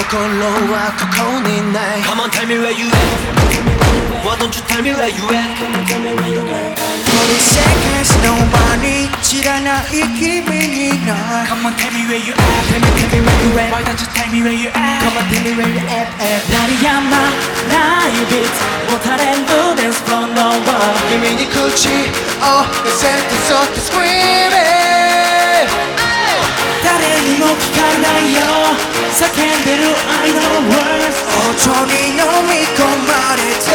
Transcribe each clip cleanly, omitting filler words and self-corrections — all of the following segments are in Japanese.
心はここにない Come on tell me where you at Why don't you tell me where you at 40 seconds nobody 知らない君にな Come on tell me where you at Tell me where you at Why don't you tell me where you at Come on tell me where you at 鳴りやまないビーツもたれる Dance from the world 耳に口を寄せてそっと Screaming 誰にも聞かないよ叫んでる愛の words 音に飲み込まれて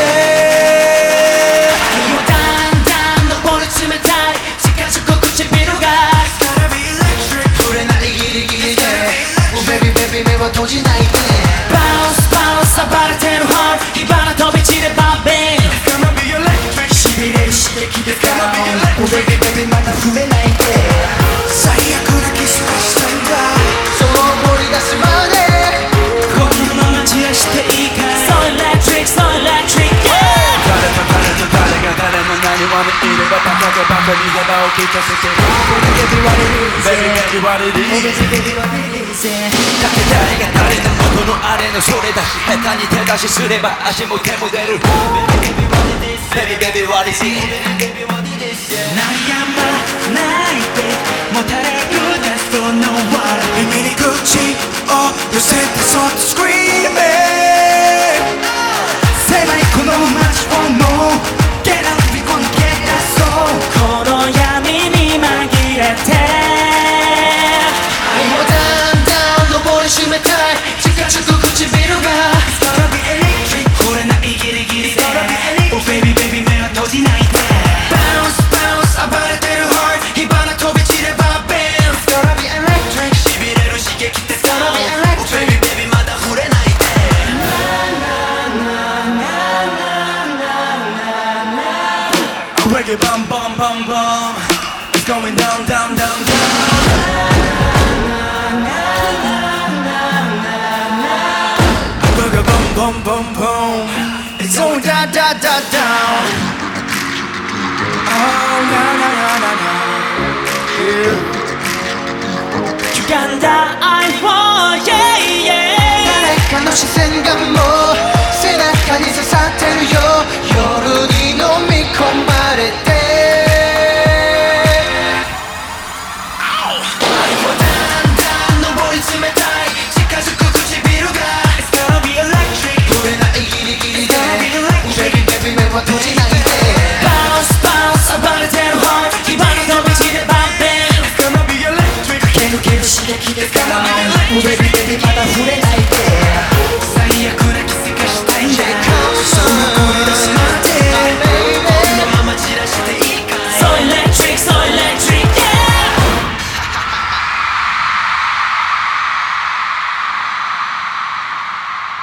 だんだん登る冷たい近づく唇が Gotta be electric 触れないギリギリで Oh baby baby 目は閉じないで Bounce bounce 暴れてる heart 火花飛び散れば Bang Gonna be electric しびれる刺激で Gonna be down electric Baby baby まだ触れないで最悪なキスがしたんだそう盛り出すまでこのまま散らしていいかい So electric So electric Yeah 誰と誰と誰が誰の何話にいればバカがバカに幅を利かせて Baby what it is Baby baby what it is Baby what it is だって誰が誰の元のあれのそれだし下手に手出しすれば足も手も出る Baby baby what it is 鳴りやまないでもたれる Dance from the world 耳に口を寄せてそっと Screaming 狭いこの街をもう Get out we gonna get that soul この闇に紛れて愛をだんだん登り締めたい近づく唇が It's gonna be electric 惚れないギリギリで It's gonna be electric Oh baby baby 目は閉じないで Bounce bounce 暴れてる heart 火花飛び散れば Bam It's gonna be electric しびれる刺激で It's gonna be electric Oh baby baby まだ触れないで Reggae bum bum bum bum It's going down down down down Booga boom boom boom boom It's going down down down down Oh na na na na na Yeah 歪んだ愛